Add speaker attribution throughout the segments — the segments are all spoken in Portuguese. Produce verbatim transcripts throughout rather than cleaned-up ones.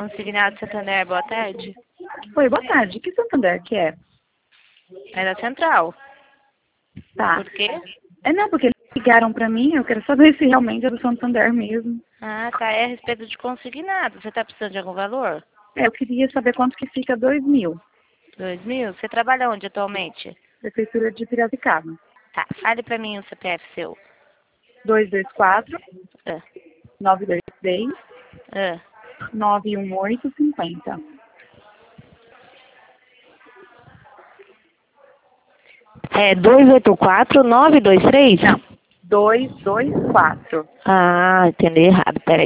Speaker 1: Consignado Santander, boa tarde.
Speaker 2: Oi, boa tarde. Que Santander que é?
Speaker 1: É da Central.
Speaker 2: Tá.
Speaker 1: Por quê?
Speaker 2: É não, porque eles ligaram pra mim, eu quero saber se realmente é do Santander mesmo.
Speaker 1: Ah, tá. É a respeito de consignado. Você tá precisando de algum valor?
Speaker 2: É, eu queria saber quanto que fica dois mil.
Speaker 1: Dois mil? Você trabalha onde atualmente?
Speaker 2: Prefeitura de Piracicaba.
Speaker 1: Tá. Fale pra mim o C P F seu.
Speaker 2: dois dois quatro,
Speaker 1: Ah,
Speaker 2: nove dois três,
Speaker 1: ah.
Speaker 2: nove um oito cinco zero.
Speaker 1: É dois oito quatro, nove dois três?
Speaker 2: Não, dois dois quatro.
Speaker 1: Ah, entendi errado. Peraí.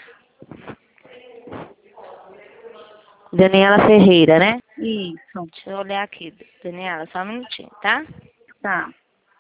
Speaker 1: Daniela Ferreira, né?
Speaker 2: Isso,
Speaker 1: Deixa eu olhar aqui. Daniela, só um minutinho, tá?
Speaker 2: tá.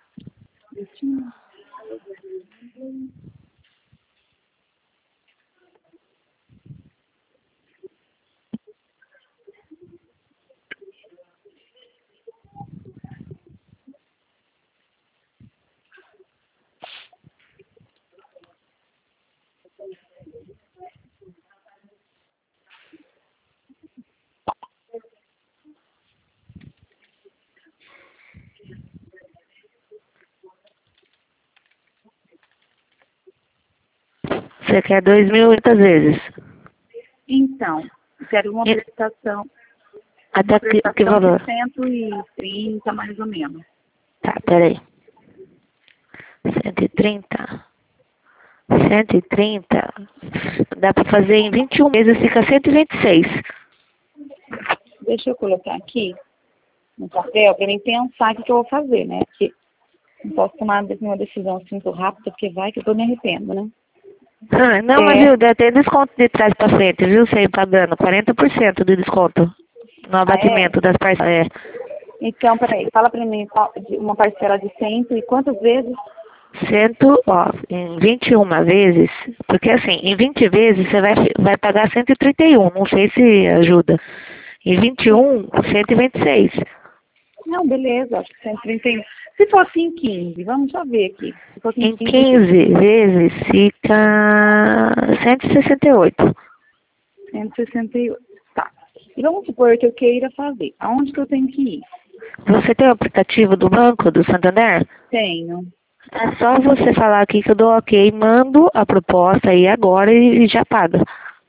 Speaker 1: Você quer dois mil muitas vezes?
Speaker 2: Então, eu quero uma
Speaker 1: E-
Speaker 2: prestação,
Speaker 1: Até
Speaker 2: uma
Speaker 1: que, que
Speaker 2: prestação
Speaker 1: valor?
Speaker 2: de cento e trinta mais ou menos.
Speaker 1: Tá, peraí. cento e trinta. cento e trinta. Dá pra fazer em vinte e um meses, fica cento e vinte e seis.
Speaker 2: Deixa eu colocar aqui no papel para mim pensar o que, que eu vou fazer, né? Porque não posso tomar uma decisão assim muito rápida, porque vai que eu tô me arrependo, né?
Speaker 1: Ah, não, mas
Speaker 2: É.
Speaker 1: viu, dá até desconto de trás pra frente, viu? Você aí pagando quarenta por cento de desconto no
Speaker 2: Ah, é?
Speaker 1: abatimento das parcelas. É.
Speaker 2: Então, peraí, fala para mim qual- de uma parcela de cento e quantas vezes?
Speaker 1: Cento, ó, em vinte e uma vezes, porque assim, em vinte vezes você vai, vai pagar cento e trinta e um, não sei se ajuda. Em vinte e um, cento e vinte e seis.
Speaker 2: Não, beleza, acho que cento e trinta e um. Se fosse em quinze, vamos só ver aqui. Se fosse em
Speaker 1: Em
Speaker 2: quinze,
Speaker 1: quinze vezes fica cento e sessenta e oito.
Speaker 2: cento e sessenta e oito. Tá. E vamos supor que eu queira fazer. Aonde que eu tenho que ir?
Speaker 1: Você tem o aplicativo do banco, do Santander?
Speaker 2: Tenho.
Speaker 1: É só você falar aqui que eu dou ok, mando a proposta aí agora e, e já paga.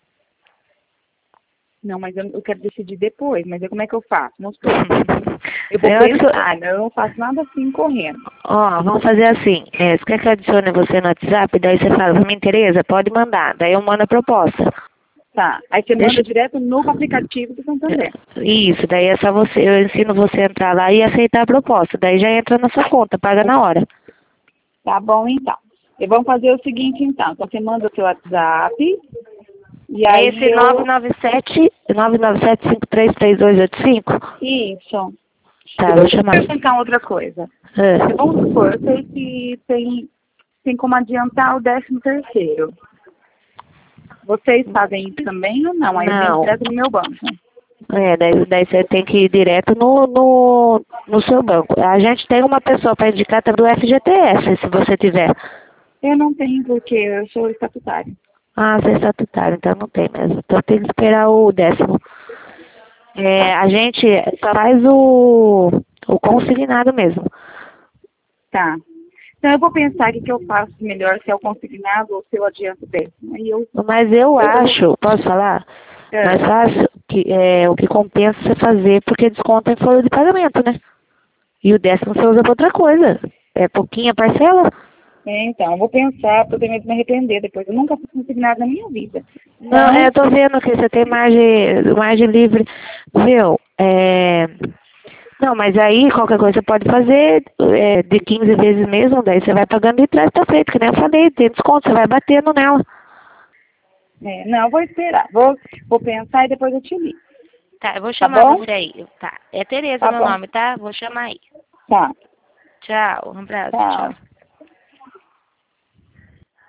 Speaker 2: Não, mas eu, eu quero decidir depois. Mas aí como é que eu faço? Vamos supor. Eu vou
Speaker 1: Eu adicio-
Speaker 2: pensar, não, eu não faço nada assim correndo.
Speaker 1: Ó, vamos fazer assim. É, você quer que eu adicione você no WhatsApp? Daí você fala, me interessa? Pode mandar. Daí eu mando a proposta.
Speaker 2: Tá. Aí você
Speaker 1: Deixa...
Speaker 2: manda direto no aplicativo do Santander.
Speaker 1: Isso, daí é só você, eu ensino você a entrar lá e aceitar a proposta. Daí já entra na sua conta, paga na hora.
Speaker 2: Tá bom, então. E vamos fazer o seguinte, então. Então, você manda o seu WhatsApp. E
Speaker 1: É
Speaker 2: aí
Speaker 1: esse
Speaker 2: eu...
Speaker 1: nove nove sete, nove nove sete cinco três três dois oito cinco?
Speaker 2: Isso.
Speaker 1: Tá,
Speaker 2: Eu
Speaker 1: vou
Speaker 2: vou te
Speaker 1: chamar.
Speaker 2: perguntar outra coisa.
Speaker 1: É.
Speaker 2: Vamos supor, eu sei que tem, tem como adiantar o décimo terceiro. Vocês fazem isso também ou não? Aí vem
Speaker 1: Não.
Speaker 2: direto no meu banco.
Speaker 1: É, daí, daí você tem que ir direto no, no, no seu banco. A gente tem uma pessoa para indicar tá do F G T S, se você tiver.
Speaker 2: Eu não tenho, porque eu sou estatutário.
Speaker 1: Ah, você é estatutário, então não tem mesmo. Então tem que esperar o décimo. É, a gente só faz o, o consignado mesmo.
Speaker 2: Tá. Então eu vou pensar o que, que eu faço melhor, se é o consignado ou se eu adianto o décimo. Aí eu...
Speaker 1: Mas eu
Speaker 2: eu
Speaker 1: acho, posso falar?
Speaker 2: é,
Speaker 1: Mais fácil, que é, o que compensa você fazer, porque desconta em folha de pagamento, né? E o décimo você usa pra outra coisa. É pouquinha parcela?
Speaker 2: é, então, eu vou pensar, porque eu tenho medo de me arrepender depois. Eu nunca fiz consignado na minha vida.
Speaker 1: Não, é,
Speaker 2: Então,
Speaker 1: eu tô vendo que você tem margem, margem livre. Viu? É... Não, mas aí qualquer coisa você pode fazer é, de quinze vezes mesmo, daí você vai pagando de trás pra frente, que nem eu falei, tem desconto, você vai batendo nela.
Speaker 2: é, não, eu vou esperar. Vou, vou pensar e depois eu te ligo.
Speaker 1: Tá, eu vou
Speaker 2: Tá
Speaker 1: chamar
Speaker 2: bom?
Speaker 1: você aí. Tá. É Tereza
Speaker 2: Tá
Speaker 1: meu
Speaker 2: bom.
Speaker 1: nome, tá? Vou chamar aí.
Speaker 2: Tá.
Speaker 1: Tchau, um abraço,
Speaker 2: Tchau.
Speaker 1: tchau.